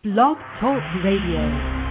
Blog Talk Radio.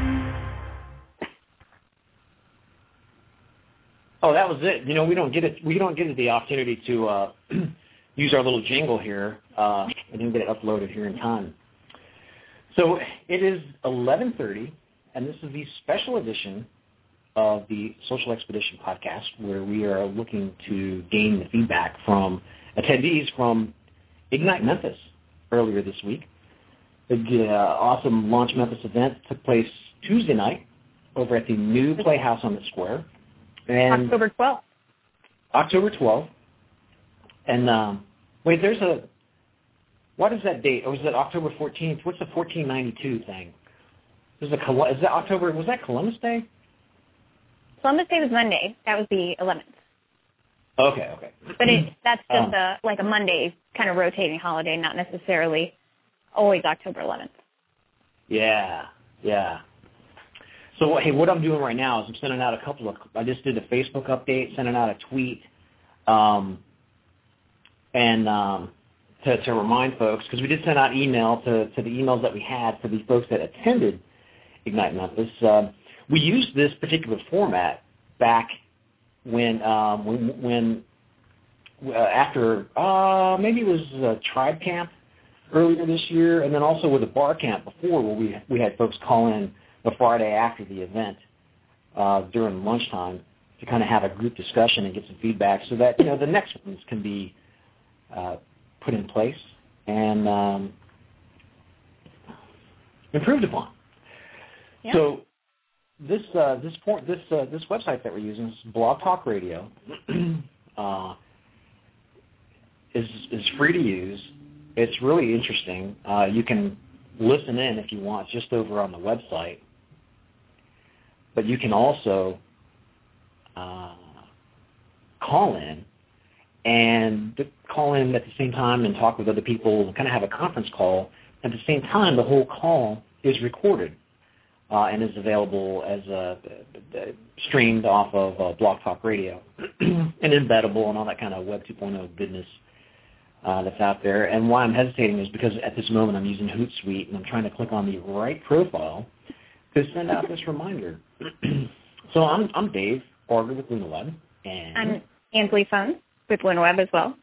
Oh, that was it. You know, we don't get the opportunity to use our little jingle here. I didn't get it uploaded here in time. So it is 11:30, and this is the special edition of the Social Expedition podcast, where we are looking to gain the feedback from attendees from Ignite Memphis earlier this week. The awesome Launch Memphis event took place Tuesday night over at the new Playhouse on the Square. And October 12th. October 12th. And wait, what is that date? Or was that October 14th? What's the 1492 thing? Was that Columbus Day? Columbus Day was Monday. That was the 11th. Okay. But that's just a Monday kind of rotating holiday, not necessarily always October 11th. Yeah. So, hey, what I'm doing right now is I'm sending out I just did a Facebook update, sending out a tweet, to remind folks, because we did send out email to the emails that we had for the folks that attended Ignite Memphis. We used this particular format back when after maybe it was Tribe Camp earlier this year, and then also with a bar camp before, where we had folks call in the Friday after the event during lunchtime to kind of have a group discussion and get some feedback, so that the next ones can be put in place and improved upon. Yeah. So this website that we're using, is Blog Talk Radio, is free to use. It's really interesting. You can listen in if you want, just over on the website. But you can also call in at the same time and talk with other people, kind of have a conference call. At the same time, the whole call is recorded and is available as streamed off of Blog Talk Radio and embeddable and all that kind of Web 2.0 goodness that's out there. And why I'm hesitating is because at this moment I'm using Hootsuite and I'm trying to click on the right profile to send out this reminder. So I'm Dave Barger with LunaWeb. And I'm Ansley Fun with LunaWeb as well.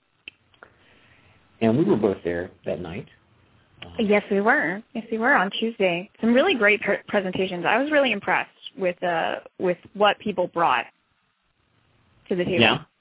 And we were both there that night. Yes, we were on Tuesday. Some really great presentations. I was really impressed with what people brought to the table. Yeah.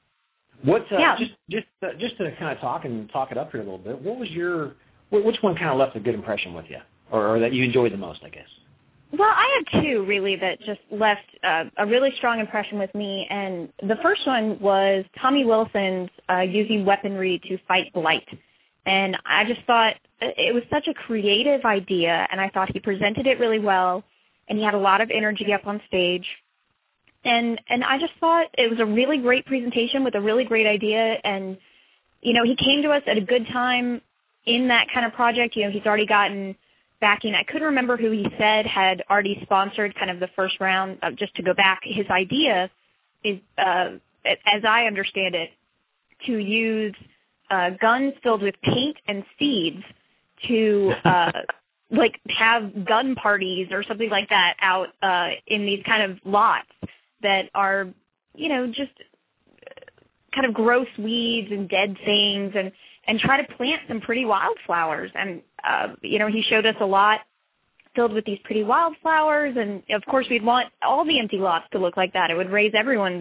Just to kind of talk it up here a little bit, which one kind of left a good impression with you, or that you enjoyed the most, I guess? Well, I have two really that just left a really strong impression with me, and the first one was Tommy Wilson's using weaponry to fight blight, and I just thought it was such a creative idea, and I thought he presented it really well, and he had a lot of energy up on stage. And I just thought it was a really great presentation with a really great idea. And, he came to us at a good time in that kind of project. He's already gotten backing. I couldn't remember who he said had already sponsored kind of the first round. Just to go back, his idea is, as I understand it, to use guns filled with paint and seeds to have gun parties or something like that out in these kind of lots that are, just kind of gross weeds and dead things, and try to plant some pretty wildflowers. And, he showed us a lot filled with these pretty wildflowers, and, of course, we'd want all the empty lots to look like that. It would raise everyone's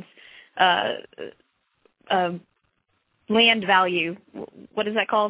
land value. What is that called?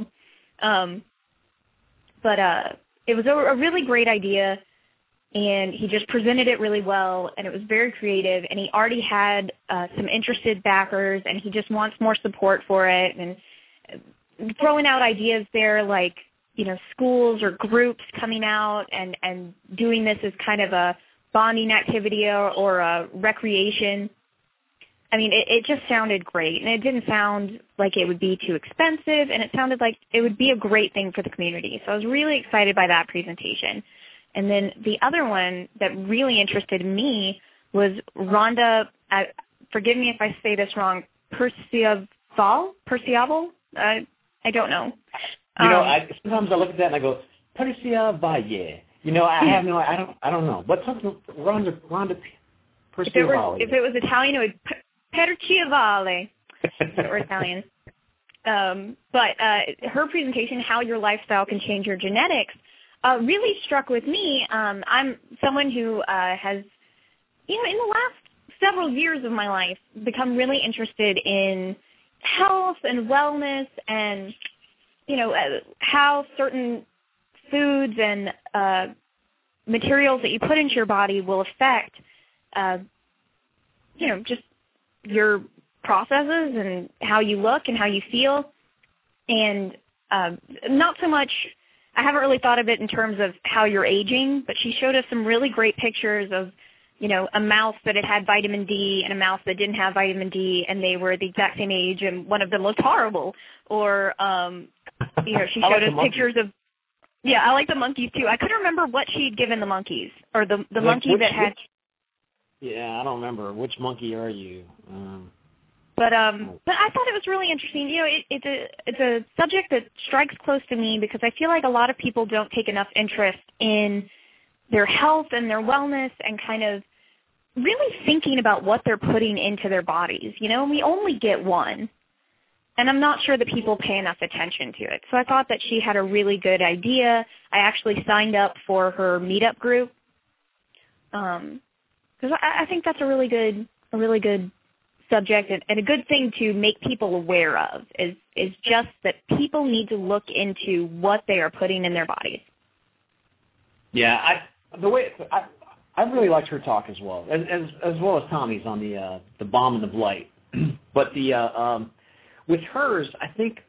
But it was a really great idea. And he just presented it really well, and it was very creative, and he already had some interested backers, and he just wants more support for it, and throwing out ideas there like, schools or groups coming out and doing this as kind of a bonding activity or a recreation. I mean, it just sounded great, and it didn't sound like it would be too expensive, and it sounded like it would be a great thing for the community. So I was really excited by that presentation. And then the other one that really interested me was Rhonda, forgive me if I say this wrong, Percival? I don't know. Sometimes I look at that and I go, Persia Valle. I have no. I don't know. What's something Rhonda Perciavalle? If it was Italian, it would Perciavalle. Or Italian. But her presentation, How Your Lifestyle Can Change Your Genetics, really struck with me. I'm someone who has, in the last several years of my life, become really interested in health and wellness and, how certain foods and materials that you put into your body will affect, just your processes and how you look and how you feel. And not so much, I haven't really thought of it in terms of how you're aging, but she showed us some really great pictures of, a mouse that had vitamin D and a mouse that didn't have vitamin D, and they were the exact same age, and one of them looked horrible. Or, she showed us pictures of, I like the monkeys too. I couldn't remember what she'd given the monkeys, or the monkey that had. Yeah, I don't remember. Which monkey are you? But I thought it was really interesting. It's a subject that strikes close to me because I feel like a lot of people don't take enough interest in their health and their wellness and kind of really thinking about what they're putting into their bodies. We only get one, and I'm not sure that people pay enough attention to it. So I thought that she had a really good idea. I actually signed up for her meetup group because I think that's a really good subject and a good thing to make people aware of is just that people need to look into what they are putting in their bodies. Yeah, I really liked her talk as well as Tommy's on the bomb and the blight. But with hers, I think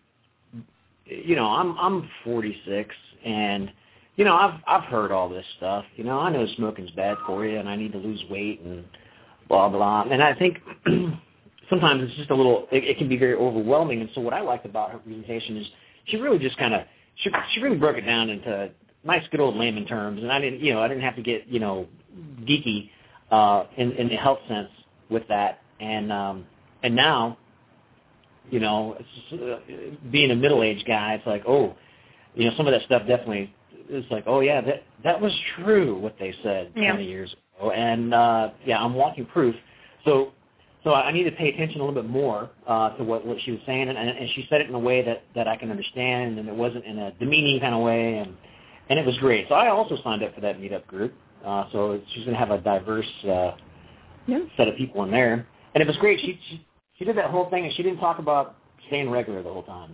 I'm 46 and I've heard all this stuff. I know smoking's bad for you and I need to lose weight and blah blah. And I think sometimes it's just it can be very overwhelming. And so what I liked about her presentation is she really just she really broke it down into nice good old layman terms, and I didn't have to get geeky in the health sense with that. And now being a middle-aged guy, it's like, some of that stuff definitely is like, oh yeah, that was true what they said 20 years ago, and I'm walking proof. So I need to pay attention a little bit more to what she was saying, and she said it in a way that I can understand, and it wasn't in a demeaning kind of way, and it was great. So I also signed up for that meetup group. So she's going to have a diverse set of people in there, and it was great. She did that whole thing, and she didn't talk about staying regular the whole time.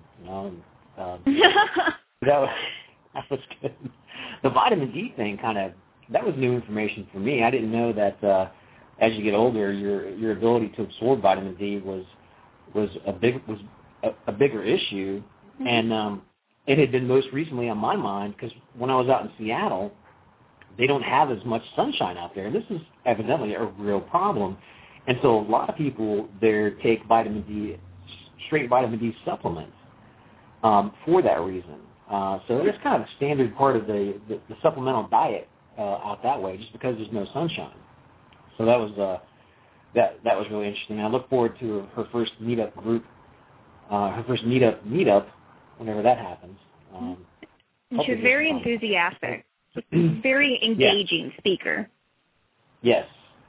That was good. The vitamin D thing that was new information for me. I didn't know that. As you get older, your ability to absorb vitamin D was a bigger issue, mm-hmm. And it had been most recently on my mind because when I was out in Seattle, they don't have as much sunshine out there, and this is evidently a real problem. And so a lot of people there take straight vitamin D supplements for that reason. So it's kind of a standard part of the supplemental diet out that way, just because there's no sunshine. So that was that was really interesting. I look forward to her first meetup group, her first meetup, whenever that happens. She was very enthusiastic, very engaging speaker. Yes.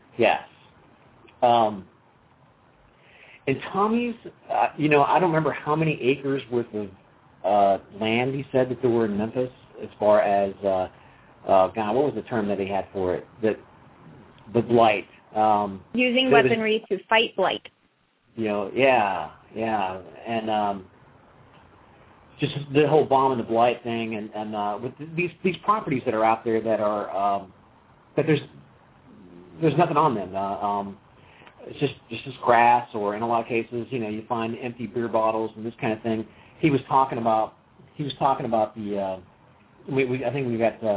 And Tommy's, I don't remember how many acres worth of land he said that there were in Memphis, as far as, what was the term that he had for it? The blight. Using weaponry to fight blight. Yeah. And just the whole bomb and the blight thing, and with these properties that are out there that are, that there's nothing on them. It's just grass, or in a lot of cases, you find empty beer bottles and this kind of thing. He was talking about the. I think we got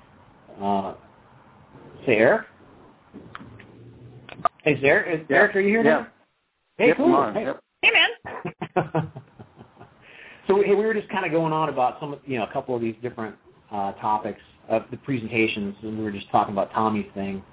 say Eric. Hey, Eric, are you here now? Hey, yep, cool. Hey, man. So we were just kind of going on about a couple of these different topics of the presentations, and we were just talking about Tommy's thing.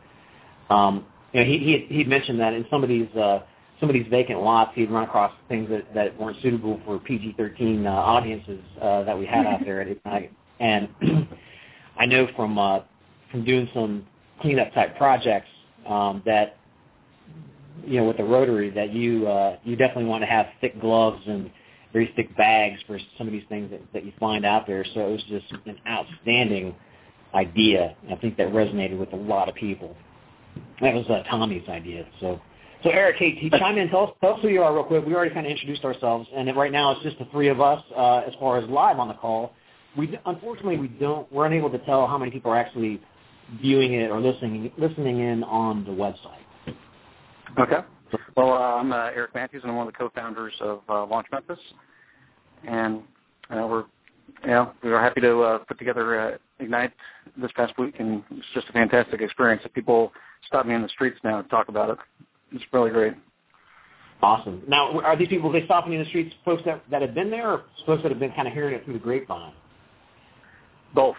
He'd mentioned that in some of these vacant lots, he'd run across things that weren't suitable for PG-13 audiences that we had out there at Ignite. And I know from from doing some cleanup type projects that, with the Rotary, that you definitely want to have thick gloves and very thick bags for some of these things that you find out there. So it was just an outstanding idea. I think that resonated with a lot of people. That was Tommy's idea. So Eric, hey, chime in. Tell us who you are real quick. We already kind of introduced ourselves, and right now it's just the three of us as far as live on the call. Unfortunately, we're unable to tell how many people are actually viewing it or listening in on the website. Okay. Well, I'm Eric Matthews, and I'm one of the co-founders of Launch Memphis, and we were happy to put together Ignite this past week, and it's just a fantastic experience. People stop me in the streets now to talk about it. It's really great. Awesome. Now, are these people, they stopping in the streets, folks that have been there, or folks that have been kind of hearing it through the grapevine? Both.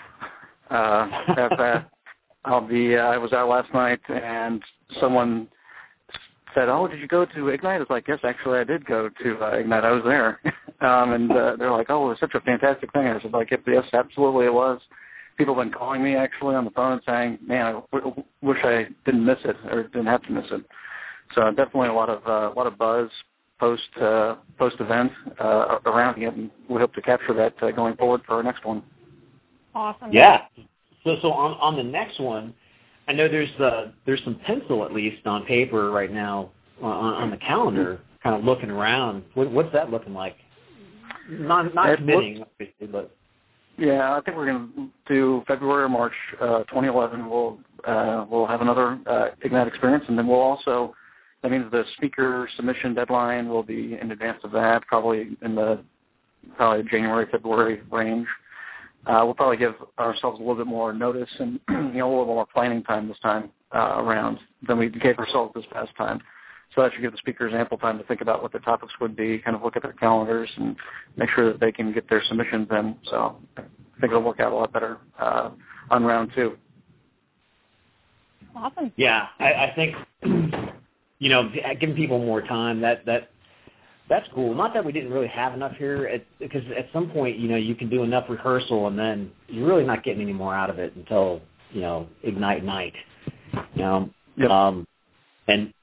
I was out last night, and someone said, "Oh, did you go to Ignite?" I was like, "Yes, actually, I did go to Ignite. I was there." And they're like, "Oh, it was such a fantastic thing." I said, "Yes, absolutely, it was." People have been calling me actually on the phone and saying, "Man, I wish I didn't miss it or didn't have to miss it." So definitely a lot of buzz post event around it, and we hope to capture that going forward for our next one. Awesome. Yeah. So on the next one, I know there's some pencil at least on paper right now on the calendar, kind of looking around. What's that looking like? Not committing, obviously, but. Yeah, I think we're going to do February or March 2011. We'll have another Ignite experience, and then we'll also. That means the speaker submission deadline will be in advance of that, probably in the January, February range. We'll probably give ourselves a little bit more notice and a little more planning time this time around than we gave ourselves this past time. So that should give the speakers ample time to think about what the topics would be, kind of look at their calendars, and make sure that they can get their submissions in. So I think it'll work out a lot better on round two. Awesome. Yeah, I think giving people more time that's cool. Not that we didn't really have enough here, because at some point you can do enough rehearsal and then you're really not getting any more out of it until Ignite night. Yep. And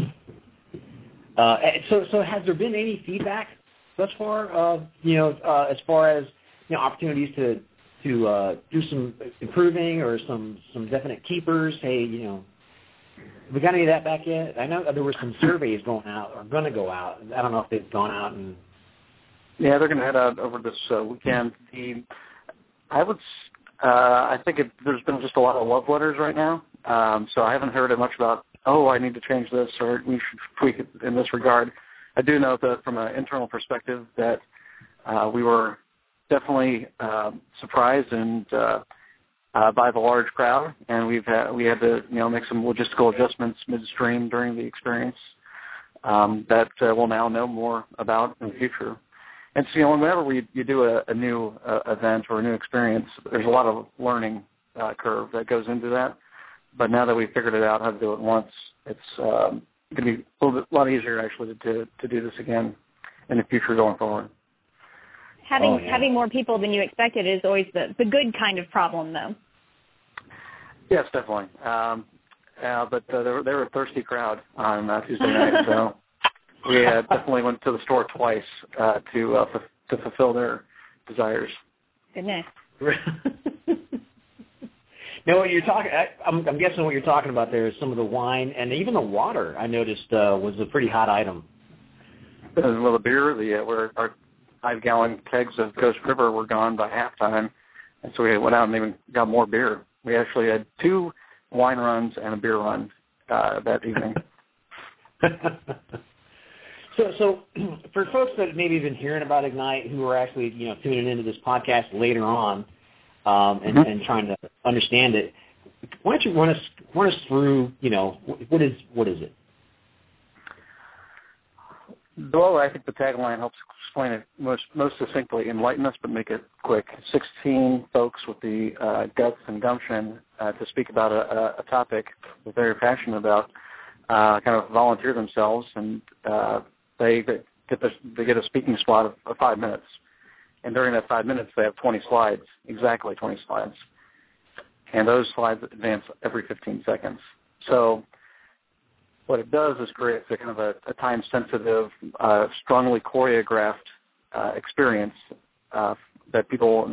so has there been any feedback thus far? As far as opportunities to do some improving or some definite keepers. Hey, we got any of that back yet? I know there were some surveys going out or going to go out. I don't know if they've gone out and. Yeah, they're going to head out over this weekend. I think there's been just a lot of love letters right now. So I haven't heard much about, I need to change this or we should tweak it in this regard. I do know that from an internal perspective that we were definitely surprised and by the large crowd, and we had to make some logistical adjustments midstream during the experience that we'll now know more about in the future. And so whenever you do a new event or a new experience, there's a lot of learning curve that goes into that. But now that we've figured it out how to do it once, it's going to be a lot easier actually to do this again in the future going forward. Having more people than you expected is always the good kind of problem, though. Yes, definitely. But they were a thirsty crowd on Tuesday night, so we definitely went to the store twice to fulfill their desires. Goodness. Now, what you're talking, I'm guessing what you're talking about there is some of the wine and even the water. I noticed was a pretty hot item. Well, the beer, where our 5-gallon kegs of Ghost River were gone by halftime, and so we went out and even got more beer. We actually had 2 wine runs and a beer run that evening. So for folks that maybe have been hearing about Ignite who are actually tuning into this podcast later on and trying to understand it, why don't you run us through what is it? Well, I think the tagline helps explain it most succinctly. Enlighten us, but make it quick. 16 folks with the guts and gumption to speak about a topic they're very passionate about, kind of volunteer themselves, and they get a speaking slot of 5 minutes. And during that 5 minutes, they have 20 slides, exactly 20 slides. and those slides advance every 15 seconds. So what it does is create a kind of a time-sensitive, strongly choreographed experience that people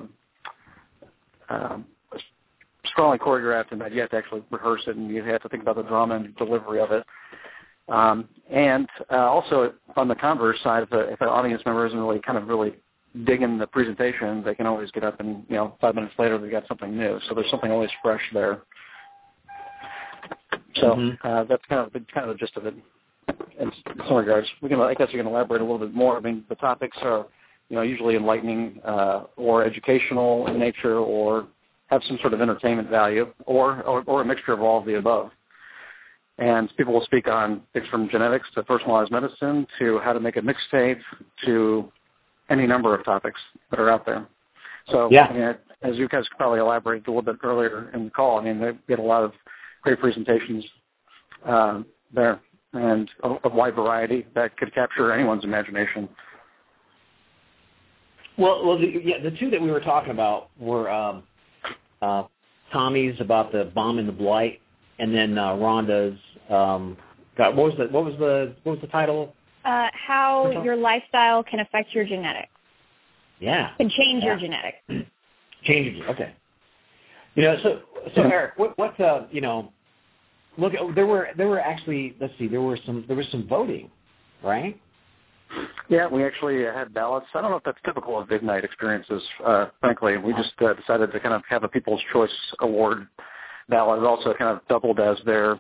strongly choreographed, and that you have to actually rehearse it, and you have to think about the drama and delivery of it. And also on the converse side, if an audience member isn't really digging the presentation, they can always get up and 5 minutes later they got something new. So there's something always fresh there. So that's kind of the gist of it. In some regards, I guess we can elaborate a little bit more. I mean, the topics are usually enlightening or educational in nature, or have some sort of entertainment value, or a mixture of all of the above. And people will speak on things from genetics to personalized medicine to how to make a mixtape to any number of topics that are out there. So, yeah. I mean, as you guys probably elaborated a little bit earlier in the call, I mean, they get a lot of great presentations there, and a wide variety that could capture anyone's imagination. Well, the two that we were talking about were Tommy's about the bomb and the blight, and then Rhonda's. What was the title? How your lifestyle can affect your genetics. Yeah. Can change your genetics. Change it. Okay. So Eric, what look, there were actually, let's see, there was some voting, right? Yeah, we actually had ballots. I don't know if that's typical of Ignite experiences, frankly. We just decided to kind of have a People's Choice Award ballot. It also kind of doubled as their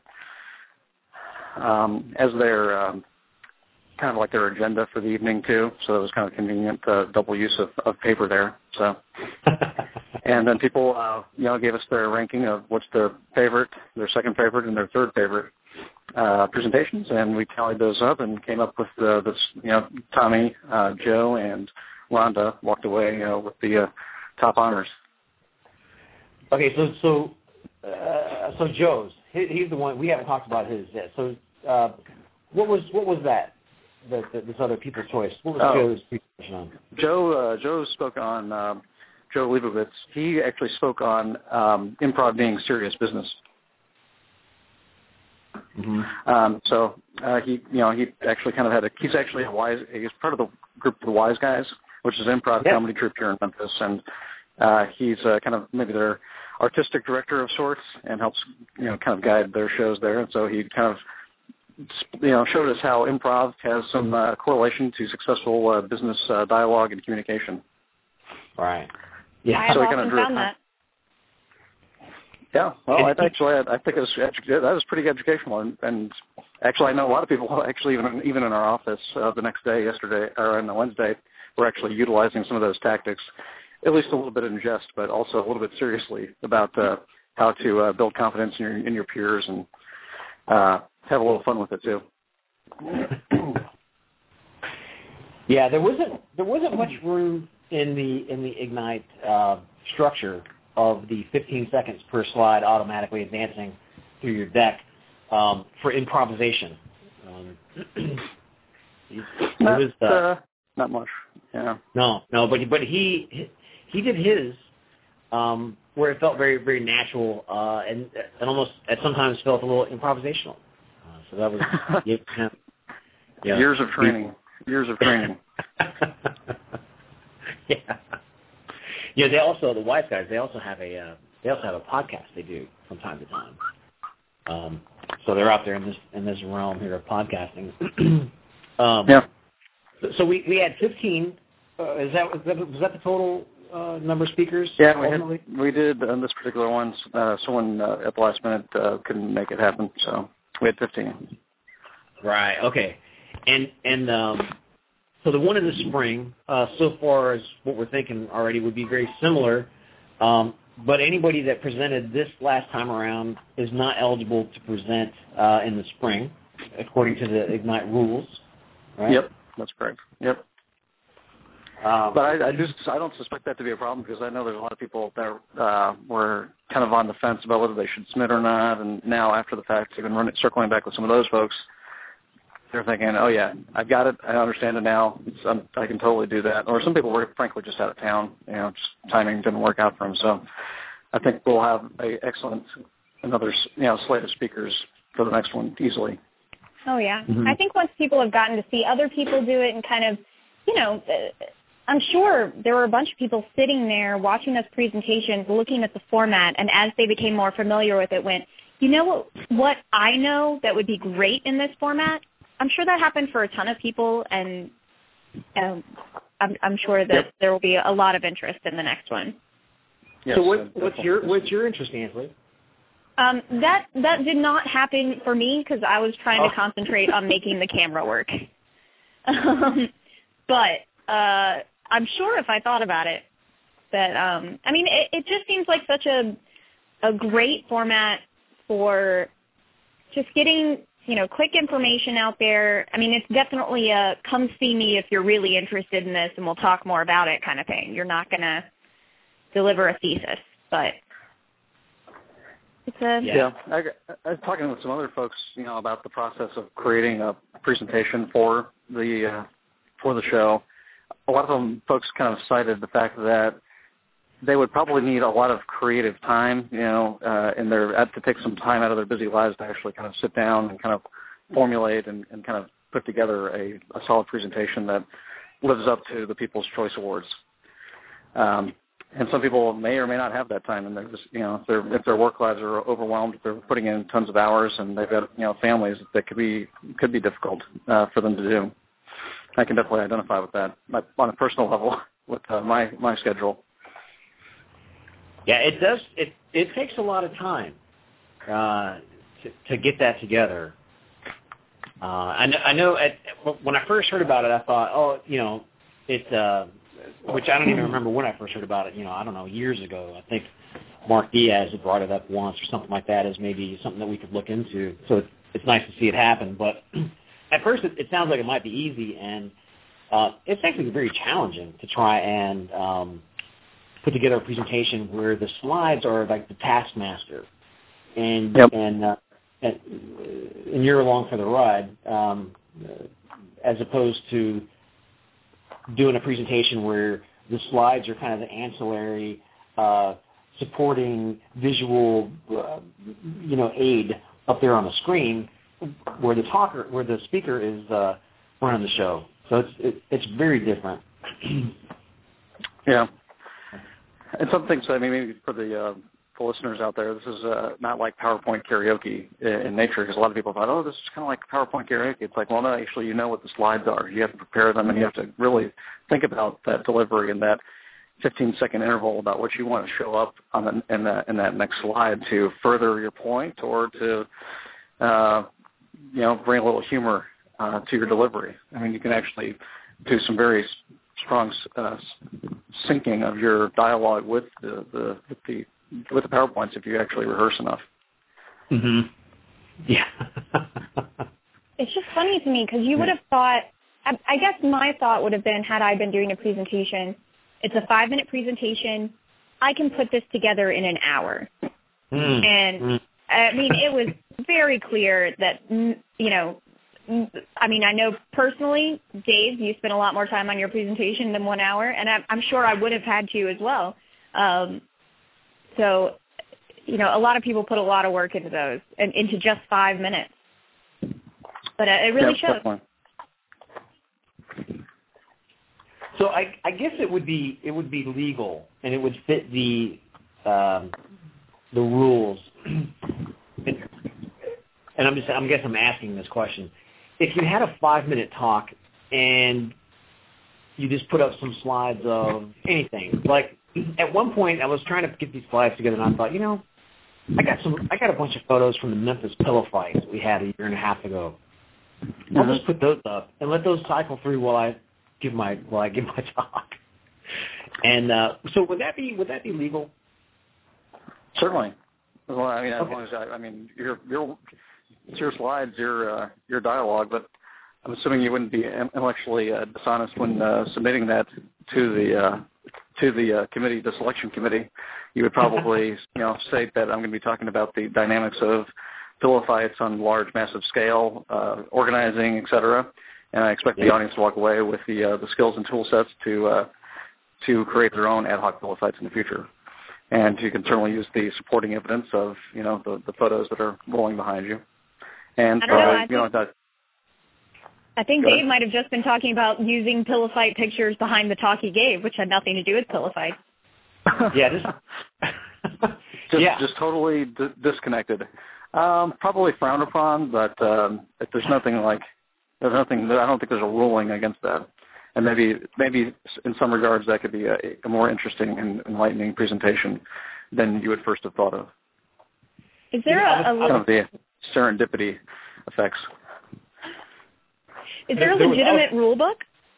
kind of like their agenda for the evening too. So it was kind of convenient, double use of paper there. So, and then people, gave us their ranking of what's their favorite, their second favorite, and their third favorite presentations, and we tallied those up and came up with this. Tommy, Joe, and Rhonda walked away with the top honors. Okay, so Joe's, he's the one we haven't talked about his yet. So what was that? This other People's Choice. What was Joe's presentation on? Joe spoke on Joe Leibovitz. He actually spoke on improv being serious business. Mm-hmm. So he actually kind of he's actually he's part of the group of the Wise Guys, which is an improv comedy troupe here in Memphis, and he's kind of maybe their artistic director of sorts, and helps kind of guide their shows there. And so he kind of showed us how improv has some correlation to successful business dialogue and communication. Right. Yeah. I've often found that. Yeah. Well, I think that was pretty educational, and actually, I know a lot of people actually even in our office the next day, yesterday or on Wednesday, were actually utilizing some of those tactics, at least a little bit in jest, but also a little bit seriously about how to build confidence in your peers and have a little fun with it too. Yeah, there wasn't much room in the Ignite structure of the 15 seconds per slide automatically advancing through your deck for improvisation. Not much. Yeah. No, but he did his where it felt very, very natural and almost at sometimes felt a little improvisational. So that was years of training. Yeah. They also, the Wise Guys, they also have a podcast they do from time to time. So they're out there in this realm here of podcasting. Yeah. So we had 15. Was that the total number of speakers? Yeah, we did on this particular one. Someone at the last minute couldn't make it happen, so we had 15. Right. Okay. And so the one in the spring, so far as what we're thinking already, would be very similar. But anybody that presented this last time around is not eligible to present in the spring, according to the Ignite rules. Right? Yep, that's correct. Yep. But I don't suspect that to be a problem, because I know there's a lot of people that were kind of on the fence about whether they should submit or not, and now after the fact, even circling back with some of those folks, they're thinking, oh yeah, I've got it, I understand it now, I can totally do that. Or some people were frankly just out of town, just timing didn't work out for them. So I think we'll have another slate of speakers for the next one easily. Oh, yeah. Mm-hmm. I think once people have gotten to see other people do it and kind of, I'm sure there were a bunch of people sitting there watching those presentations, looking at the format, and as they became more familiar with it, went, what I know that would be great in this format? I'm sure that happened for a ton of people, and I'm sure that there will be a lot of interest in the next one. Yes, so what's your interest, Ansley? That did not happen for me because I was trying to concentrate on making the camera work. But I'm sure if I thought about it, that it just seems like such a great format for just getting quick information out there. I mean, it's definitely a come see me if you're really interested in this, and we'll talk more about it kind of thing. You're not going to deliver a thesis, but. I was talking with some other folks, about the process of creating a presentation for the show. A lot of them folks kind of cited the fact that they would probably need a lot of creative time, and they have to take some time out of their busy lives to actually kind of sit down and kind of formulate and kind of put together a solid presentation that lives up to the People's Choice Awards. And some people may or may not have that time, and they're just, if their work lives are overwhelmed, if they're putting in tons of hours, and they've got, families that could be difficult for them to do. I can definitely identify with that on a personal level with my schedule. Yeah, it does. It takes a lot of time to get that together. I know. When I first heard about it, I thought, it's. Which I don't even remember when I first heard about it, I don't know, years ago. I think Mark Diaz had brought it up once or something like that as maybe something that we could look into. So it's nice to see it happen. But at first it sounds like it might be easy, and it's actually very challenging to try and put together a presentation where the slides are like the taskmaster, and you're along for the ride, as opposed to doing a presentation where the slides are kind of the ancillary supporting visual aid up there on the screen where the speaker is running the show. So it's very different. Yeah. And some things, maybe for the listeners out there, this is not like PowerPoint karaoke in nature, because a lot of people thought, this is kind of like PowerPoint karaoke. It's like, well, no, actually, you know what the slides are. You have to prepare them, and you have to really think about that delivery in that 15-second interval about what you want to show up in that next slide to further your point or to, bring a little humor to your delivery. You can actually do some very strong syncing of your dialogue with the PowerPoints if you actually rehearse enough. Mm-hmm. Yeah. It's just funny to me because you would have thought, I guess my thought would have been, had I been doing a presentation, it's a 5-minute presentation, I can put this together in an hour. And, it was very clear that, I know personally, Dave, you spent a lot more time on your presentation than 1 hour, and I'm sure I would have had to as well. So, a lot of people put a lot of work into those and into just 5 minutes. But it really shows. Definitely. So I guess it would be legal, and it would fit the rules. And I'm asking this question. If you had a 5-minute talk and you just put up some slides of anything, like at one point I was trying to get these slides together, and I thought, I got a bunch of photos from the Memphis pillow fight we had a year and a half ago. I'll just put those up and let those cycle through while I give my talk. And so would that be legal? Certainly. Well, as long as it's your slides, your dialogue, but I'm assuming you wouldn't be intellectually dishonest when submitting that to the committee, the selection committee. You would probably state that I'm going to be talking about the dynamics of pillow fights on large, massive scale, organizing, et cetera. And I expect the audience to walk away with the skills and tool sets to create their own ad hoc pillow fights in the future. And you can certainly use the supporting evidence of, the photos that are rolling behind you. And I think Dave might have just been talking about using pillow fight pictures behind the talk he gave, which had nothing to do with pillow fight. Yeah, just totally disconnected. Probably frowned upon, but if there's nothing I don't think there's a ruling against that. And maybe in some regards that could be a more interesting and enlightening presentation than you would first have thought of. Is there kind of the serendipity effects? Is there a legitimate rule book?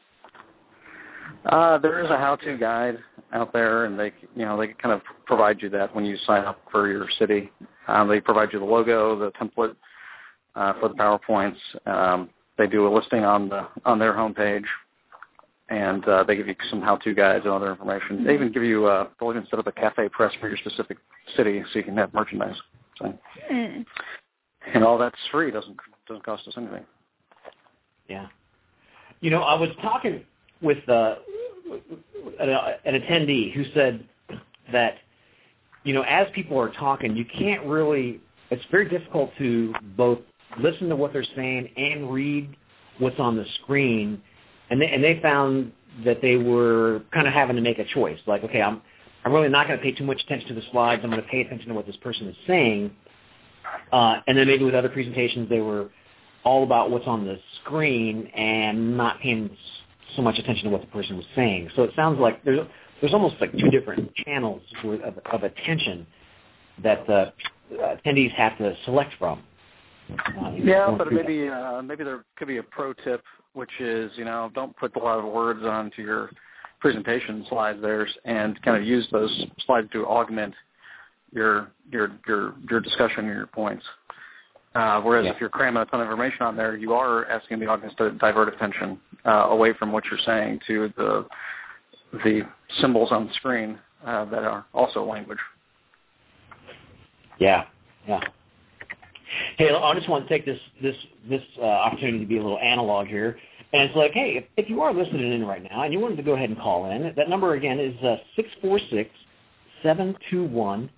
There is a how-to guide out there, and they kind of provide you that when you sign up for your city. They provide you the logo, the template for the PowerPoints. They do a listing on their homepage, and they give you some how-to guides and other information. They even give you they'll even set up a cafe press for your specific city, so you can have merchandise. So, and all that's free. Doesn't cost us anything. Yeah. I was talking with an attendee who said that, as people are talking, you can't really, it's very difficult to both listen to what they're saying and read what's on the screen. And they found that they were kind of having to make a choice. Like, okay, I'm really not going to pay too much attention to the slides. I'm going to pay attention to what this person is saying. And then maybe with other presentations, they were all about what's on the screen and not paying so much attention to what the person was saying. So it sounds like there's almost like two different channels of attention that the attendees have to select from. But maybe there could be a pro tip, which is, don't put a lot of words onto your presentation slides there, and kind of use those slides to augment your discussion and your points. Whereas if you're cramming a ton of information on there, you are asking the audience to divert attention away from what you're saying to the symbols on the screen that are also language. Yeah. Hey, I just want to take this opportunity to be a little analog here. And it's like, hey, if you are listening in right now and you wanted to go ahead and call in, that number again is 646-721-9429.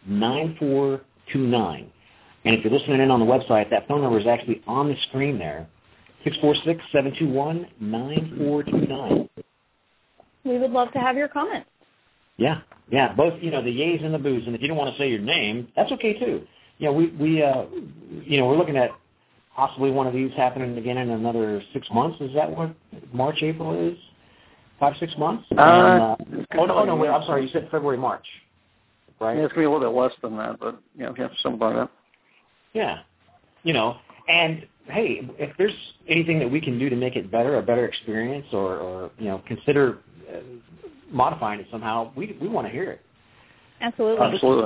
And if you're listening in on the website, that phone number is actually on the screen there, 646-721-9429. We would love to have your comments. Yeah, both, the yays and the boos. And if you don't want to say your name, that's okay, too. We're looking at possibly one of these happening again in another 6 months. Is that what March, April is? 5-6 months? Wait, I'm sorry, you said February, March, right? Yeah, it's going to be a little bit less than that, but, something like that. Yeah, and hey, if there's anything that we can do to make it better, a better experience, or consider modifying it somehow, we want to hear it. Absolutely.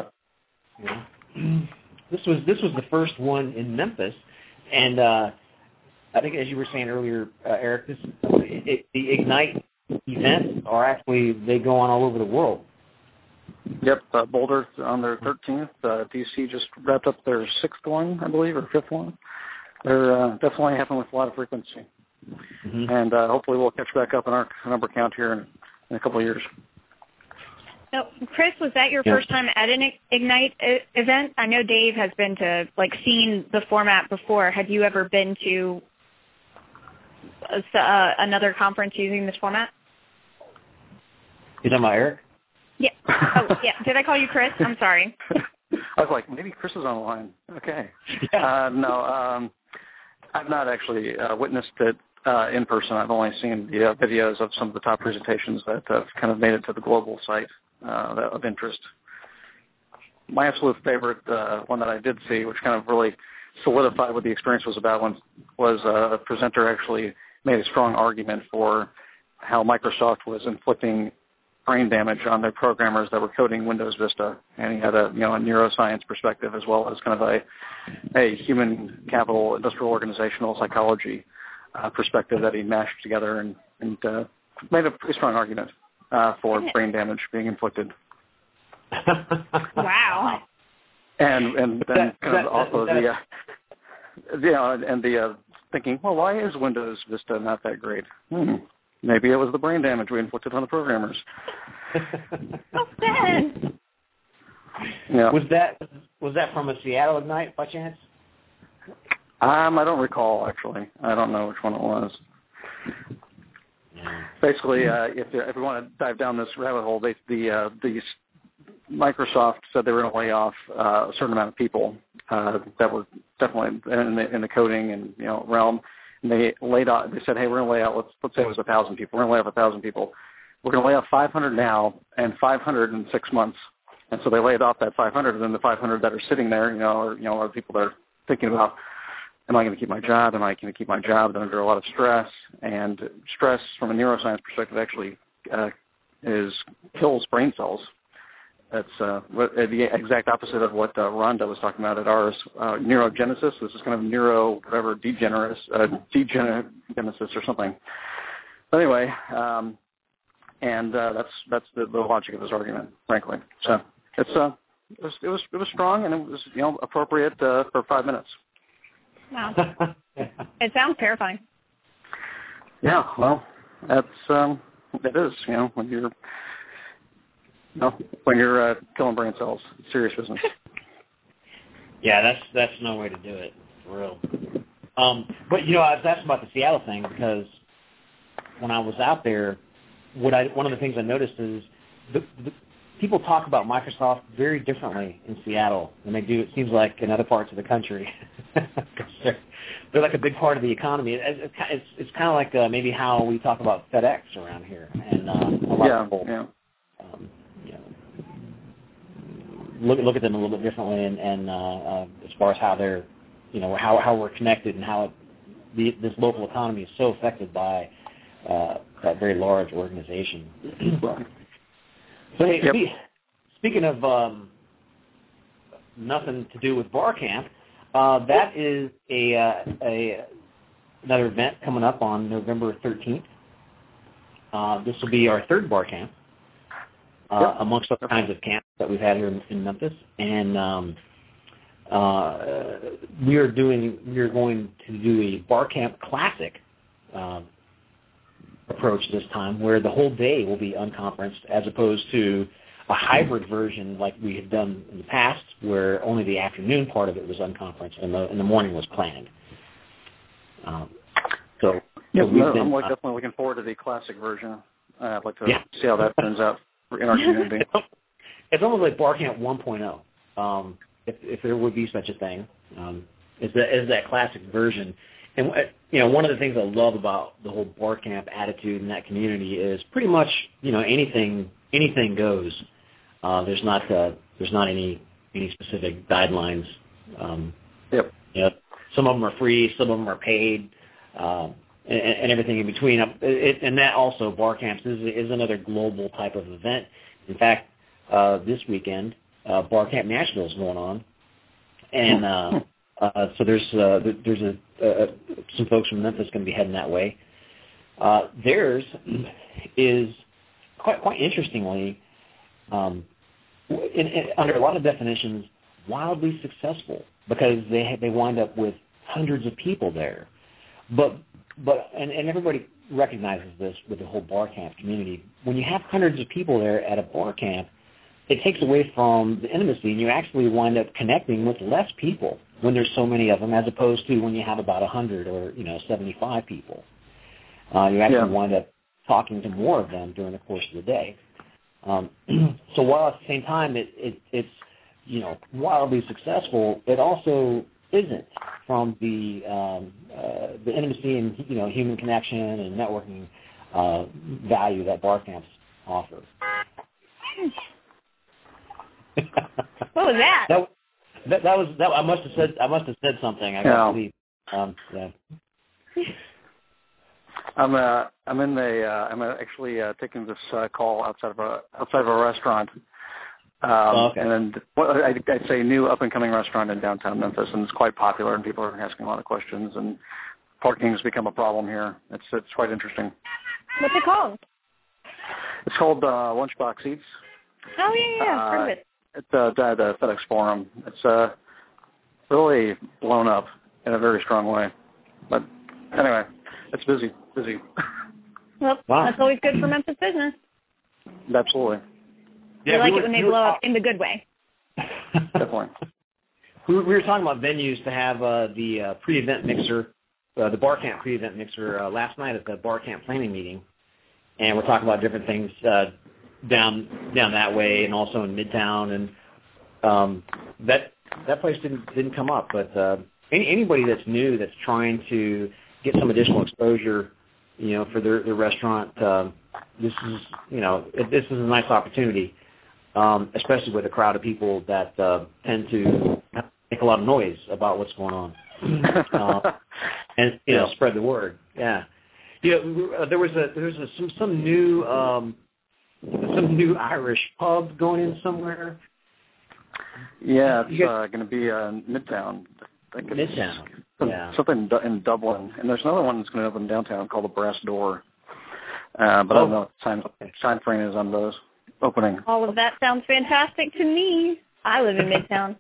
This was the first one in Memphis, and I think, as you were saying earlier, Eric, the Ignite events are actually, they go on all over the world. Yep, Boulder on their 13th. DC just wrapped up their 6th one, I believe, or 5th one. They're definitely happening with a lot of frequency. Mm-hmm. And hopefully we'll catch back up in our number count here in a couple of years. So, Chris, was that your first time at an Ignite event? I know Dave has been to, seen the format before. Have you ever been to another conference using this format? You talking about Eric? Yeah. Oh, yeah. Did I call you Chris? I'm sorry. I was like, maybe Chris is on the line. Okay. No, I've not actually witnessed it in person. I've only seen the videos of some of the top presentations that have kind of made it to the global site of interest. My absolute favorite one that I did see, which kind of really solidified what the experience was about, was a presenter actually made a strong argument for how Microsoft was inflicting brain damage on their programmers that were coding Windows Vista, and he had a neuroscience perspective as well as kind of a human capital, industrial organizational psychology perspective that he mashed together and made a pretty strong argument for brain damage being inflicted. Wow. And then kind of also the thinking, well, why is Windows Vista not that great? Maybe it was the brain damage we inflicted on the programmers. Oh, sad. Yeah. Was that from a Seattle Ignite by chance? I don't recall, actually. I don't know which one it was. Yeah. Basically, if we want to dive down this rabbit hole, the Microsoft said they were going to lay off a certain amount of people that were definitely in the coding and realm. And they laid off. They said, "Hey, we're going to lay out. Let's say it was 1,000 people. We're going to lay off 1,000 people. We're going to lay off 500 now and 500 in 6 months." And so they laid off that 500, and then the 500 that are sitting there, are people that are thinking about, am I going to keep my job? Am I going to keep my job? They're under a lot of stress, and stress from a neuroscience perspective actually kills brain cells. That's the exact opposite of what Rhonda was talking about at ours. Neurogenesis. This is kind of degenesis or something. But anyway, and that's the logic of his argument, frankly. So it was strong, and it was appropriate for 5 minutes. Wow. It sounds terrifying. Yeah, well, it is. When you're killing brain cells, serious business. Yeah, that's no way to do it, for real. But I was asking about the Seattle thing because when I was out there, one of the things I noticed is the people talk about Microsoft very differently in Seattle than they do, it seems like, in other parts of the country. They're like a big part of the economy. It's kind of like maybe how we talk about FedEx around here, and a lot of people look at them a little bit differently, and as far as how they're, how we're connected and how this local economy is so affected by that very large organization. So, hey, speaking of nothing to do with bar camp, that is another event coming up on November 13th. This will be our third bar camp amongst other kinds of camps that we've had here in Memphis, and we are going to do a bar camp classic approach this time, where the whole day will be unconferenced, as opposed to a hybrid version like we had done in the past, where only the afternoon part of it was unconferenced and the morning was planned. I'm definitely looking forward to the classic version. I'd like to see how that turns out in our community. It's almost like Bar Camp 1.0, if there would be such a thing. Is that classic version. And one of the things I love about the whole bar camp attitude in that community is pretty much anything goes. There's not any specific guidelines. Some of them are free, some of them are paid, and everything in between. And that also, bar camps is another global type of event. In fact, this weekend, Bar Camp Nashville is going on, and so there's some folks from Memphis going to be heading that way. Theirs is quite interestingly, under a lot of definitions, wildly successful, because they wind up with hundreds of people there. But everybody recognizes this with the whole bar camp community. When you have hundreds of people there at a bar camp, it takes away from the intimacy, and you actually wind up connecting with less people when there's so many of them, as opposed to when you have about 100 or 75 people. You actually wind up talking to more of them during the course of the day. So while at the same time it's wildly successful, it also isn't, from the intimacy and human connection and networking value that bar camps offer. What was that? That was I must have said something. I gotta believe. I'm actually taking this call outside of a restaurant. And I'd say new up and coming restaurant in downtown Memphis, and it's quite popular, and people are asking a lot of questions, and parking has become a problem here. It's quite interesting. What's it called? It's called Lunchbox Eats. Oh yeah, I've heard of it. It's the FedEx Forum. It's really blown up in a very strong way. But anyway, it's busy. Well, that's always good for Memphis business. Absolutely. We like it when they blow up in the good way. definitely. We were talking about venues to have the pre-event mixer, the Bar Camp pre-event mixer last night at the Bar Camp planning meeting, and we're talking about different things down that way, and also in Midtown, and that place didn't come up. But anybody that's new, that's trying to get some additional exposure, for their restaurant, this is a nice opportunity, especially with a crowd of people that tend to make a lot of noise about what's going on, and spread the word. Yeah, there was some new Irish pub going in somewhere. Yeah, it's going to be Midtown. Midtown. Yeah. Something in Dublin, and there's another one that's going to open downtown called the Brass Door. But I don't know what time frame is on those opening. All of that sounds fantastic to me. I live in Midtown.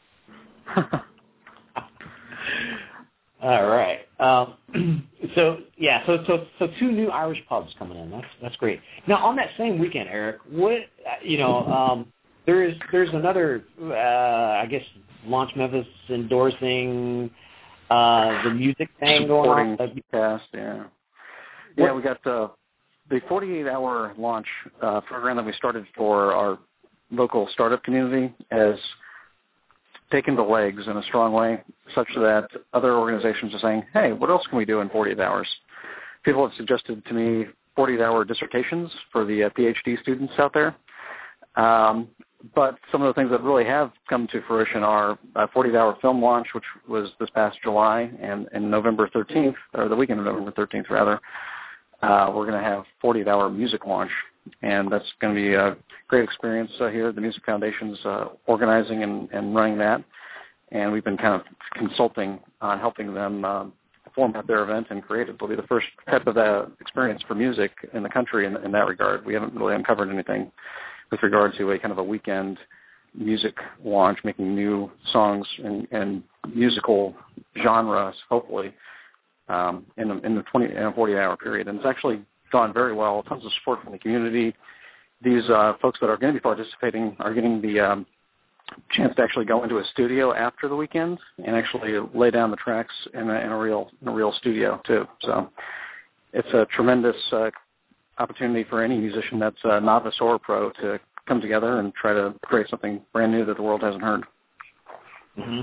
All right. So two new Irish pubs coming in. That's great. Now on that same weekend, Eric, what there's another I guess Launch Memphis endorsing the music thing going on. Cast, yeah. Yeah, we got the 48-hour launch program that we started for our local startup community has taken the legs in a strong way, such that other organizations are saying, hey, what else can we do in 48 hours? People have suggested to me 48-hour dissertations for the PhD students out there. But some of the things that really have come to fruition are a 48-hour film launch, which was this past July, and November 13th, or the weekend of November 13th, rather, we're going to have 48-hour music launch, and that's going to be a great experience here. The Music Foundation's organizing and running that, and we've been kind of consulting on helping them format their event and create it. It'll be the first type of experience for music in the country in that regard. We haven't really uncovered anything with regard to a kind of a weekend music launch, making new songs and musical genres, hopefully, in a 48-hour period. And it's actually gone very well. Tons of support from the community. These folks that are going to be participating are getting the chance to actually go into a studio after the weekend and actually lay down the tracks in a real studio too. So it's a tremendous opportunity for any musician that's a novice or a pro to come together and try to create something brand new that the world hasn't heard. Mm-hmm.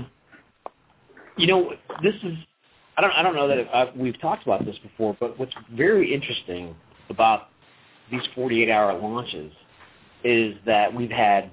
This is, I don't know that we've talked about this before, but what's very interesting about these 48-hour launches is that we've had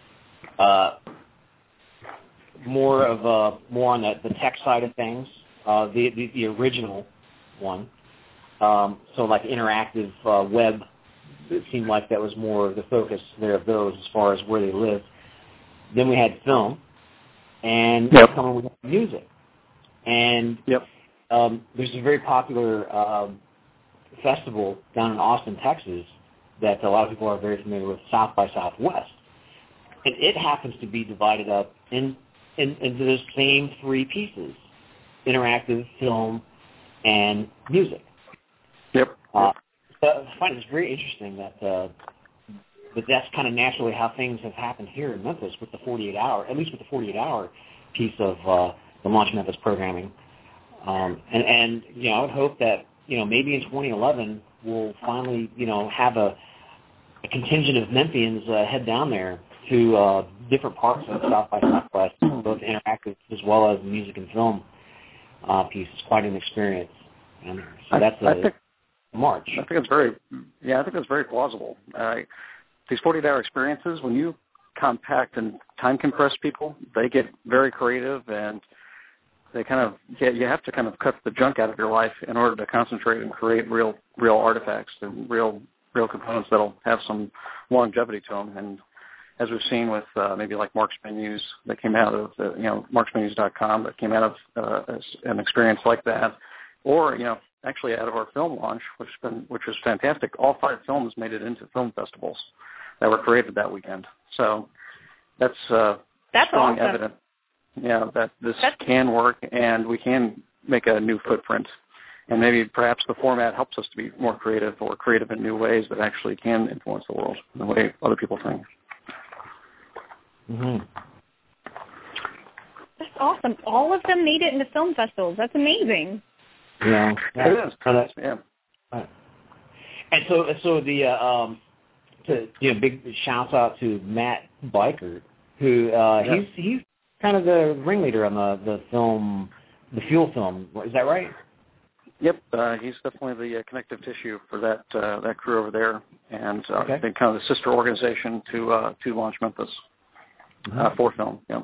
more on the tech side of things, the original one. So like interactive web, it seemed like that was more the focus there of those as far as where they live. Then we had film, and coming with music. And there's a very popular festival down in Austin, Texas, that a lot of people are very familiar with, South by Southwest. And it happens to be divided up into those same three pieces: interactive, film, and music. So I find it's very interesting that that's kind of naturally how things have happened here in Memphis with the 48-hour, at least with the 48-hour piece of the Launch Memphis programming. And I would hope that, maybe in 2011 we'll finally, have a contingent of Memphians head down there to different parts of South by Southwest, both interactive as well as music and film piece. It's quite an experience. And so that's March. I think it's very plausible. These 48-hour experiences, when you compact and time compress people, they get very creative, and they you have to kind of cut the junk out of your life in order to concentrate and create real artifacts and real components that'll have some longevity to them. And as we've seen with maybe like Mark's Menus that came out of marksmenus.com, that came out of an experience like that, or actually out of our film launch, which was fantastic. All 5 films made it into film festivals that were created that weekend. So that's strong awesome. evidence, that this can work, and we can make a new footprint. And maybe perhaps the format helps us to be more creative, or creative in new ways that actually can influence the world in the way other people think. Mm-hmm. awesome. All of them made it into film festivals. That's amazing. Yeah, it is. Yeah. Right. And so big shouts out to Matt Bikert, who he's kind of the ringleader on the film, the Fuel film. Is that right? Yep, he's definitely the connective tissue for that crew over there, and been kind of the sister organization to Launch Memphis for film. Yeah.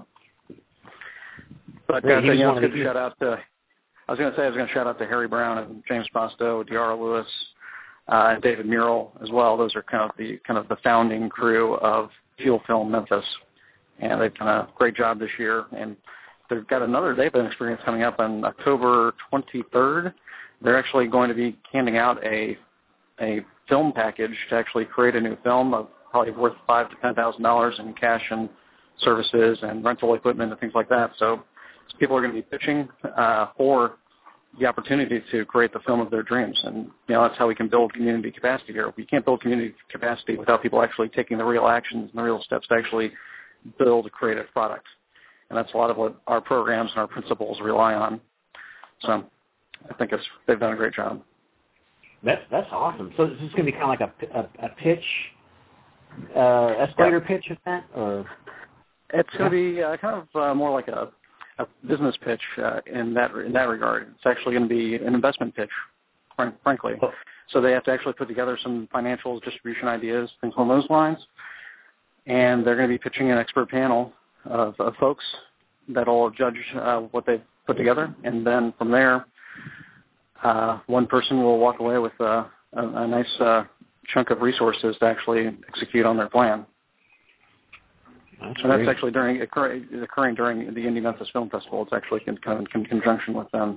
But I was going to shout out to Harry Brown and James Posto, Deara Lewis, and David Murrell as well. Those are kind of the founding crew of Fuel Film Memphis, and they've done a great job this year. And they've got another experience coming up on October 23rd. They're actually going to be handing out a film package to actually create a new film of probably worth $5,000 to $10,000 in cash and services and rental equipment and things like that. So people are going to be pitching for the opportunity to create the film of their dreams, and that's how we can build community capacity here. We can't build community capacity without people actually taking the real actions and the real steps to actually build a creative product, and that's a lot of what our programs and our principles rely on. So I think they've done a great job. That's awesome. So this is going to be kind of like a pitch, escalator pitch event, or it's going to be kind of more like a business pitch in that regard. It's actually going to be an investment pitch, frankly. So they have to actually put together some financials, distribution ideas, things along those lines, and they're going to be pitching an expert panel of folks that will judge what they've put together, and then from there, one person will walk away with a nice chunk of resources to actually execute on their plan. That's actually occurring during the Indie Memphis Film Festival. It's actually in conjunction with them.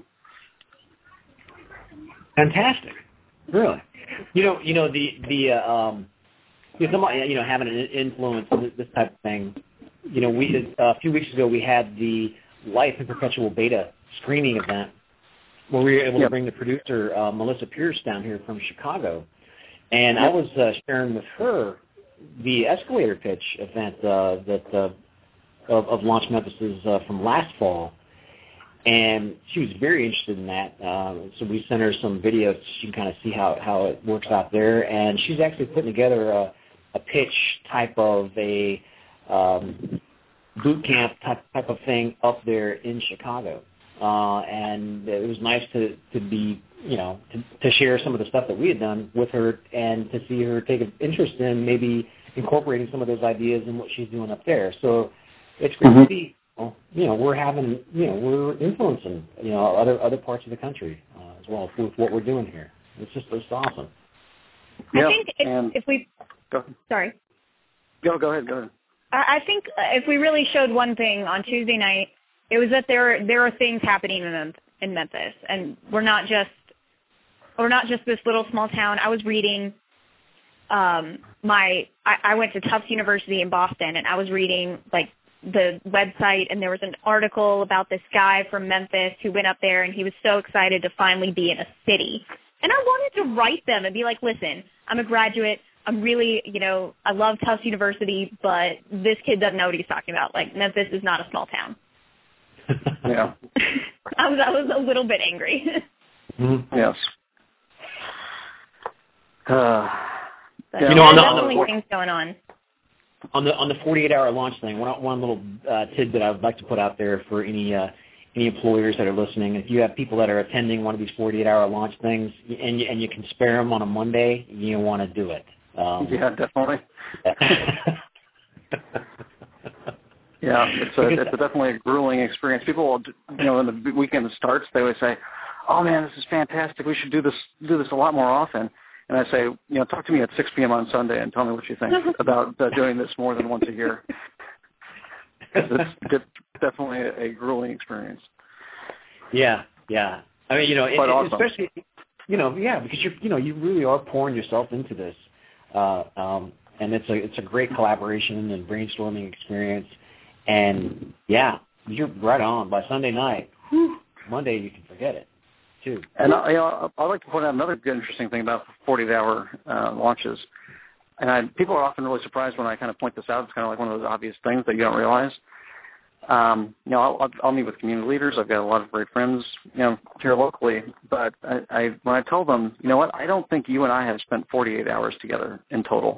Fantastic, really. Having an influence in this type of thing. We did a few weeks ago. We had the Life in Perpetual Beta screening event where we were able to bring the producer Melissa Pierce down here from Chicago, and I was sharing with her the escalator pitch event of Launch Memphis's from last fall, and she was very interested in that. So we sent her some videos so she can kind of see how it works out there, and she's actually putting together a pitch type of a boot camp type of thing up there in Chicago. And it was nice to be, to share some of the stuff that we had done with her and to see her take an interest in maybe incorporating some of those ideas in what she's doing up there. So it's great to see, we're influencing, other parts of the country as well with what we're doing here. It's awesome. I think if we, sorry. Go ahead. I think if we really showed one thing on Tuesday night, it was that there are things happening in Memphis, and we're not just this little small town. I was reading I went to Tufts University in Boston, and I was reading the website, and there was an article about this guy from Memphis who went up there, and he was so excited to finally be in a city. And I wanted to write them and be like, listen, I'm a graduate. I'm really, I love Tufts University, but this kid doesn't know what he's talking about. Memphis is not a small town. Yeah. I was a little bit angry. Yes. Definitely things going on. On the 48-hour launch thing, one little tidbit I would like to put out there for any employers that are listening. If you have people that are attending one of these 48-hour launch things and you can spare them on a Monday, you want to do it. Yeah, definitely. Yeah, it's definitely a grueling experience. People, when the weekend starts, they always say, "Oh man, this is fantastic. We should do this a lot more often." And I say, talk to me at 6 p.m. on Sunday and tell me what you think about doing this more than once a year. It's definitely a grueling experience. Yeah. I mean, awesome. Especially, because you really are pouring yourself into this, and it's a great collaboration and brainstorming experience. And you're right on. By Sunday night, Monday you can forget it, too. And I'd like to point out another good, interesting thing about 48-hour launches. And people are often really surprised when I kind of point this out. It's kind of like one of those obvious things that you don't realize. I'll meet with community leaders. I've got a lot of great friends, here locally. But when I tell them, you know what, I don't think you and I have spent 48 hours together in total.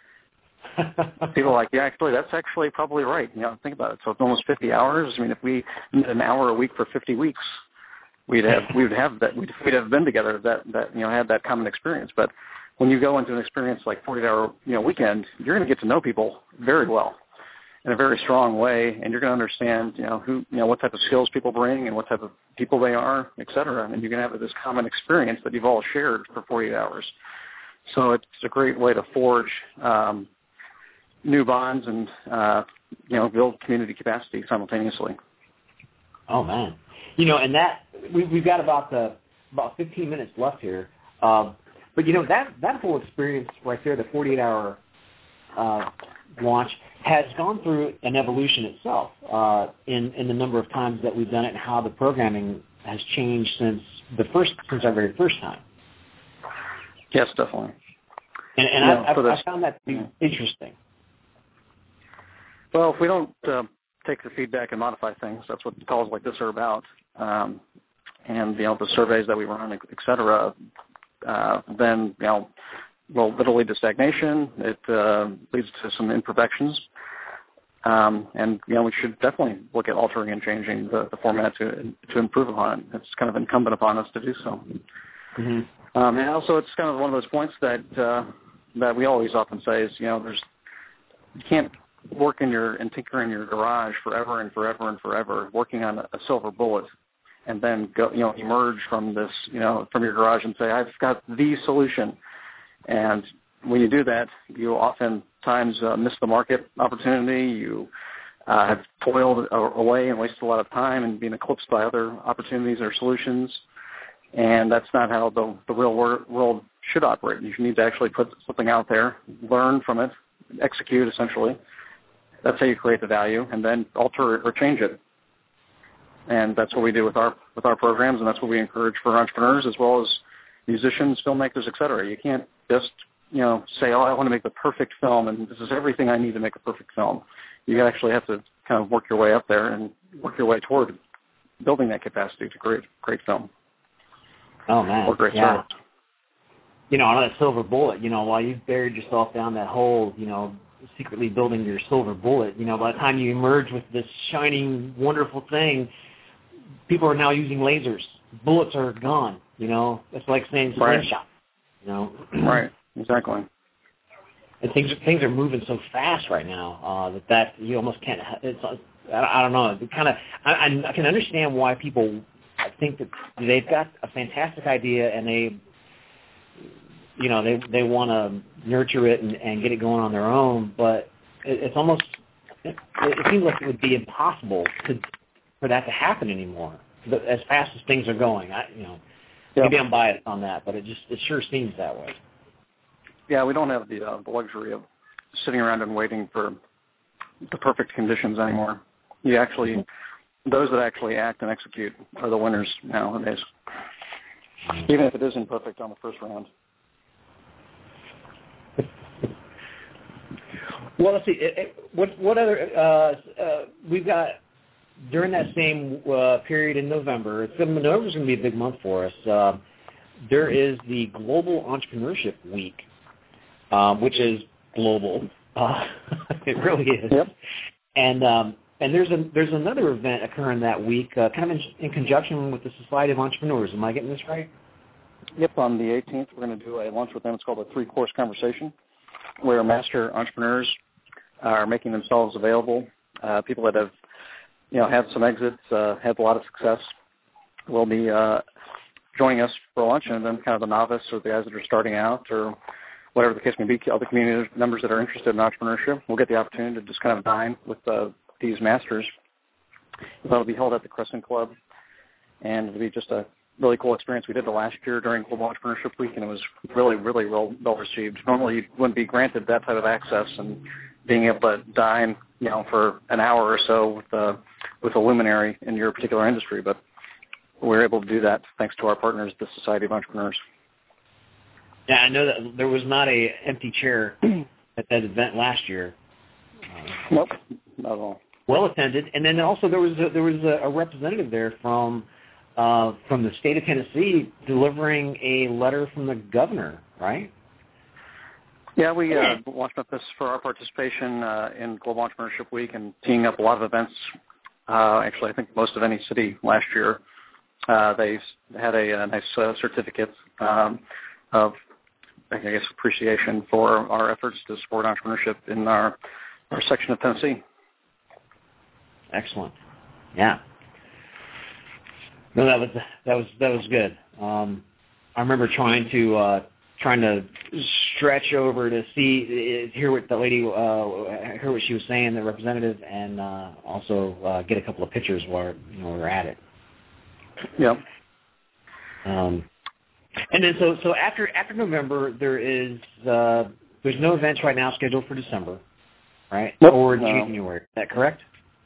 People are like, yeah, actually, that's actually probably right. Think about it. So it's almost 50 hours. I mean, if we met an hour a week for 50 weeks, we'd have been together that had that common experience. But when you go into an experience like 40-hour weekend, you're going to get to know people very well in a very strong way, and you're going to understand what type of skills people bring and what type of people they are, et cetera. And you're going to have this common experience that you've all shared for 48 hours. So it's a great way to forge new bonds and build community capacity simultaneously. Oh man, and that we've got about 15 minutes left here. But that whole experience right there, the 48-hour launch, has gone through an evolution itself in the number of times that we've done it and how the programming has changed since our very first time. Yes, definitely. And I found that to be interesting. Well, if we don't take the feedback and modify things, that's what calls like this are about. And the surveys that we run, et cetera, then it'll lead to stagnation. It leads to some imperfections. And we should definitely look at altering and changing the format to improve upon it. It's kind of incumbent upon us to do so. Mm-hmm. And also, it's kind of one of those points that we always often say is, you can't work and tinker in your garage forever and forever and forever, working on a silver bullet, and then go, emerge from this, from your garage and say, I've got the solution. And when you do that, you oftentimes miss the market opportunity. You have toiled away and wasted a lot of time and been eclipsed by other opportunities or solutions. And that's not how the real world should operate. You need to actually put something out there, learn from it, execute essentially. That's how you create the value, and then alter it or change it. And that's what we do with our programs, and that's what we encourage for entrepreneurs as well as musicians, filmmakers, et cetera. You can't just say, I want to make the perfect film, and this is everything I need to make a perfect film. You actually have to kind of work your way up there and work your way toward building that capacity to create great film. Oh man, or great yeah. service. On that silver bullet, while you've buried yourself down that hole, secretly building your silver bullet, by the time you emerge with this shining, wonderful thing, people are now using lasers. Bullets are gone, It's like saying slingshot, Right, exactly. And things are moving so fast right now that you almost can't. I don't know. I can understand why people think that they've got a fantastic idea and they want to nurture it and get it going on their own, but it's almost it seems like it would be impossible for that to happen anymore as fast as things are going. Maybe I'm biased on that, but it sure seems that way. Yeah, we don't have the luxury of sitting around and waiting for the perfect conditions anymore. Those that actually act and execute are the winners nowadays, even if it isn't perfect on the first round. Well, let's see. What other we've got during that same period in November? November is going to be a big month for us. There is the Global Entrepreneurship Week, which is global. It really is. Yep. And there's another event occurring that week, kind of in conjunction with the Society of Entrepreneurs. Am I getting this right? Yep. On the 18th, we're going to do a lunch with them. It's called a 3-course conversation, where master entrepreneurs are making themselves available. People that have, had some exits, had a lot of success, will be joining us for lunch, and then kind of the novice or the guys that are starting out or whatever the case may be, other community members that are interested in entrepreneurship will get the opportunity to just kind of dine with these masters. That'll be held at the Crescent Club, and it'll be just a really cool experience. We did it last year during Global Entrepreneurship Week, and it was really, really well received. Normally, you wouldn't be granted that type of access and being able to dine, for an hour or so with a luminary in your particular industry, but we're able to do that thanks to our partners, the Society of Entrepreneurs. Yeah, I know that there was not an empty chair at that event last year. Nope, not at all. well attended. And then also there was a representative there from the state of Tennessee delivering a letter from the governor, right? Yeah, we launched up this for our participation in Global Entrepreneurship Week and teeing up a lot of events. Actually, I think most of any city last year, they had a nice certificate of, I guess, appreciation for our efforts to support entrepreneurship in our section of Tennessee. Excellent. Yeah. No, that was good. I remember trying to stretch over to hear what the lady, hear what she was saying, the representative, and also get a couple of pictures while we were at it. Yep. And then so after November, there's no events right now scheduled for December, right? Nope. Or January. Is that correct?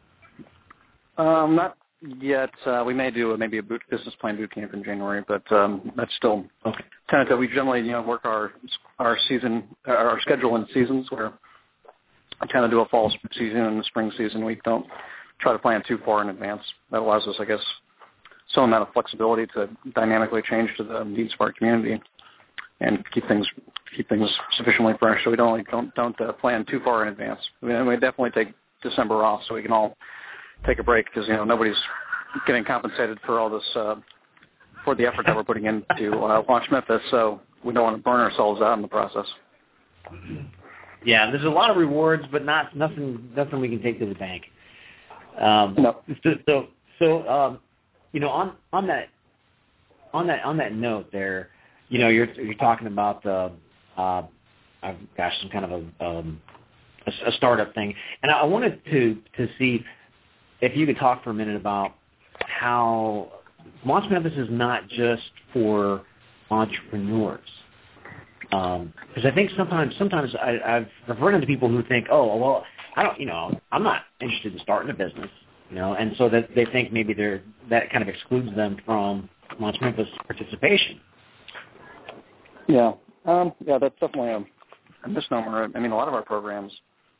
Not yet. We may do maybe a business plan boot camp in January, but that's still tentative. We generally work our schedule in seasons, where we kind of do a fall season and a spring season. We don't try to plan too far in advance. That allows us, I guess, some amount of flexibility to dynamically change to the needs of our community and keep things sufficiently fresh. So we don't plan too far in advance. We definitely take December off so we can all take a break, because nobody's getting compensated for all this for the effort that we're putting into launch Memphis. So we don't want to burn ourselves out in the process. Yeah, there's a lot of rewards, but nothing we can take to the bank. No. So on that note, there, you're talking about some kind of a startup thing, and I wanted to see if you could talk for a minute about how Launch Memphis is not just for entrepreneurs. Because I think sometimes I've run into people who think, oh, well, I'm not interested in starting a business, and so that they think maybe that kind of excludes them from Launch Memphis participation. Yeah, that's definitely a misnomer. I mean, a lot of our programs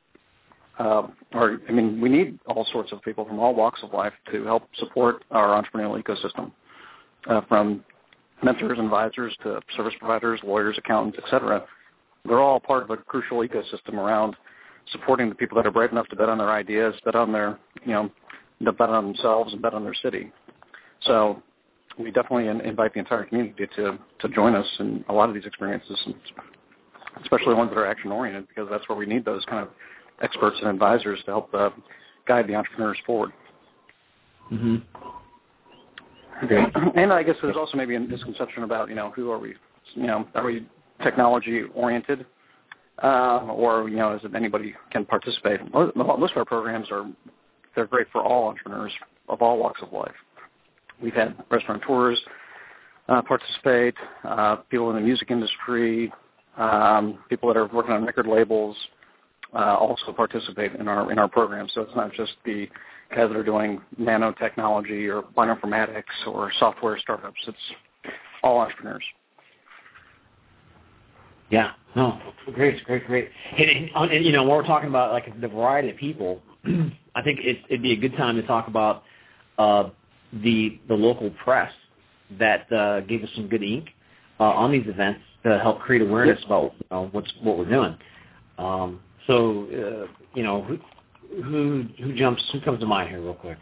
we need all sorts of people from all walks of life to help support our entrepreneurial ecosystem, from mentors, advisors to service providers, lawyers, accountants, etc. They're all part of a crucial ecosystem around supporting the people that are brave enough to bet on their ideas, bet on their, bet on themselves and bet on their city. So we definitely invite the entire community to join us in a lot of these experiences, especially ones that are action-oriented, because that's where we need those kind of experts and advisors to help guide the entrepreneurs forward. Mm-hmm. Okay. And I guess there's also maybe a misconception about, who are we? Are we technology-oriented, or, is it anybody can participate? Most of our programs they're great for all entrepreneurs of all walks of life. We've had restaurateurs participate, people in the music industry, people that are working on record labels, also participate in our program. So it's not just the guys that are doing nanotechnology or bioinformatics or software startups. It's all entrepreneurs. Yeah. No, great. And when we're talking about like the variety of people, I think it'd be a good time to talk about the local press that gave us some good ink on these events to help create awareness about what we're doing. So who comes to mind here real quick?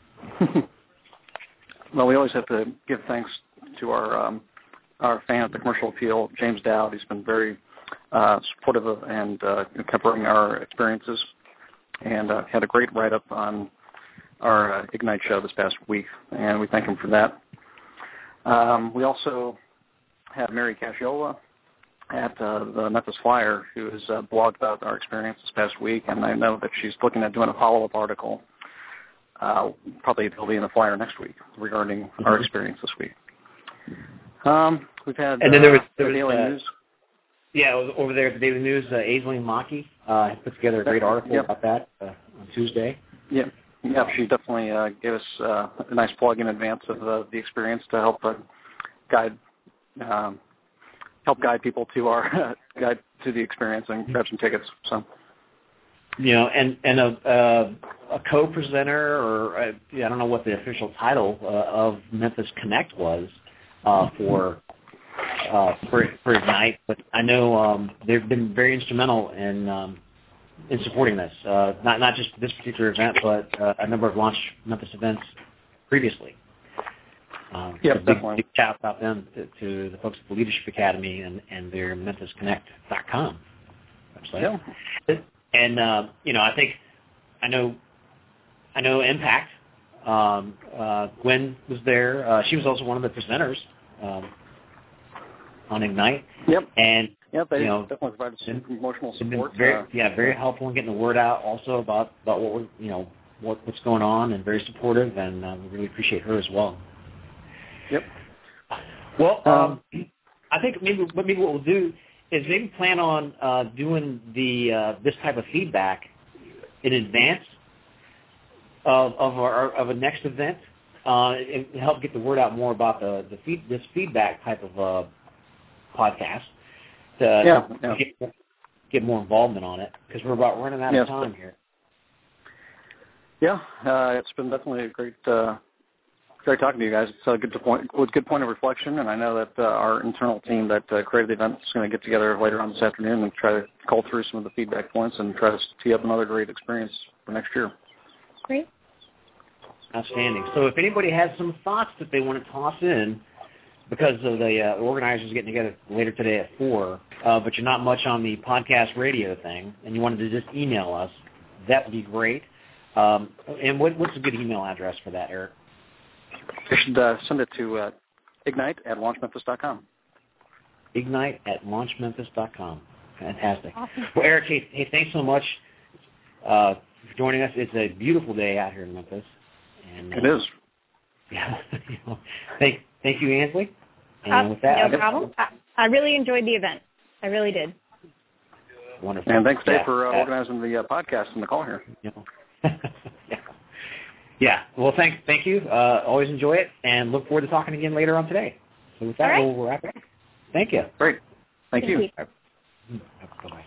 Well, we always have to give thanks to our fan at the Commercial Appeal, James Dowd. He's been very supportive of and covering our experiences, and had a great write-up on our Ignite show this past week, and we thank him for that. We also have Mary Casciola at the Memphis Flyer, who has blogged about our experience this past week, and I know that she's looking at doing a follow-up article. Probably it'll be in the Flyer next week regarding our experience this week. We've had and then there was Daily News. Yeah, it was over there at the Daily News. Aisling Maki put together a great article about that on Tuesday. Yeah, she definitely gave us a nice plug in advance of the experience to help guide people to our guide to the experience and grab some tickets. So, and a co-presenter, or I don't know what the official title of Memphis Connect was for Ignite, but I know they've been very instrumental in supporting this. Not just this particular event, but a number of Launch Memphis events previously. Big shout out them to the folks at the Leadership Academy and their MemphisConnect.com website. Yeah. And I think I know Impact. Gwen was there. She was also one of the presenters on Ignite. Yep. And they definitely provided some promotional support. Very helpful in getting the word out. Also about what we're what's going on, and very supportive. And we really appreciate her as well. Yep. Well, I think maybe what we'll do is maybe plan on doing this type of feedback in advance of a next event, and help get the word out more about this feedback type of podcast. To get more involvement on it, because we're about running out of time here. Yeah, it's been definitely a great talking to you guys. It's a good point of reflection, and I know that our internal team that created the event is going to get together later on this afternoon and try to cull through some of the feedback points and try to tee up another great experience for next year. Great. Outstanding. So if anybody has some thoughts that they want to toss in, because of the organizers getting together later today at 4, but you're not much on the podcast radio thing, and you wanted to just email us, that would be great. And what's a good email address for that, Eric? You should send it to ignite@launchmemphis.com. Ignite@launchmemphis.com. Fantastic. Awesome. Well, Eric, hey, thanks so much for joining us. It's a beautiful day out here in Memphis. And, it is. Yeah. Thank you, Ansley. And with that, no problem. I really enjoyed the event. I really did. Wonderful. And thanks, Dave, for organizing the podcast and the call here. Yeah. Well, thank you. Always enjoy it, and look forward to talking again later on today. So with that, we'll wrap it up. Thank you. Great. Thank you. Bye-bye.